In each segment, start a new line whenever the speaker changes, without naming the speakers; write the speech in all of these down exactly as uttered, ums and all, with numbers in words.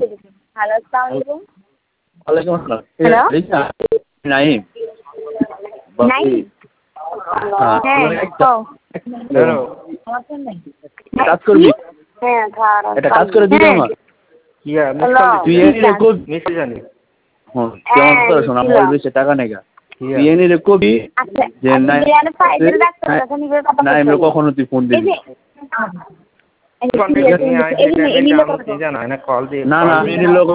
Hello আসসালামু আলাইকুম।
ওয়ালাইকুম আসসালাম।
হ্যালো
নাইম
নাই
হ্যাঁ
হ্যাঁ তো
হ্যালো কাজ
কি
করবি
হ্যাঁ খারাপ
একটা কাজ করে দিবি আমার
ইয়া
হ্যালো
তুই এনে রে কবি
মেসেজ জানি
হ্যাঁ তুই আমার কথা শোন আমার ওই বেশি টাকা নেগা
ইয়া
তুই এনে রে কবি
আচ্ছা
যে
আমি
নাই
বিয়ানে ফাইজের ডাক্তার কাছে নিবে কথা
নাই
বলছি
আমরা কখনো তুই ফোন
এই
দিবি
যে এই যে
কন্টাক্ট
এই
নিয়ে
যে
আই
এই যে এই যে
টাইমে কি জানা না কল দিয়ে
না না আমি এনে লোক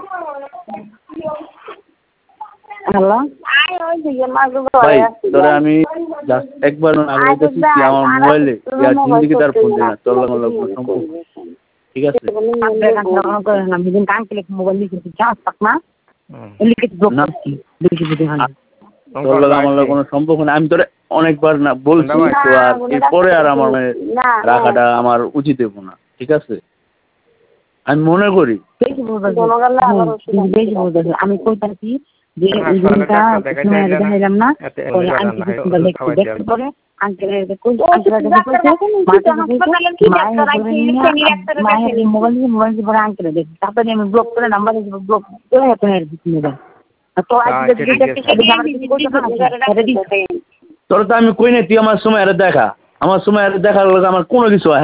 হ্যালো আই ওই যে মাগো
ভাই
ঘরে আছি
তোরে আমি জাস্ট একবার আগে বলতেছি তুই আমার মোবাইলে তুই আর জিন্দিগি তার ফোন দিবি না তোর লগে আমার কোনো সম্পর্ক নেই। ঠিক আছে
আমি দিন কাম করে মোবাইল লিখে চাস পাক না লিখে ব্লক
না
করছি লিখে দিতে হয়
তোর লগে আমার লগে কোনো সম্পর্ক নেই আমি তোরে অনেকবার না বলছি তো আর এরপরে আর আমার মানে রাখাটা আমার উচিত হইব না ঠিক আছে আমি মনে করি
বেশি বলতেছি বেশি বলতেছি আমি কইতাছি যে এই দিনটা দেখাইলাম না পরে আন্টি দেখতে পরে আঙ্কেলের কই মায়ের মোবাইল দিয়ে মোবাইল দিয়ে পরে আঙ্কেলের দেখি তারপরে আমি ব্লক করে নাম্বার দিয়ে ব্লক করে এত হের দিচ্ছি তো
তোর তো আমি কই নাই তুই আমার সময় আরে দেখা আমার সময় আরে দেখার লগে আমার কোনো কিছু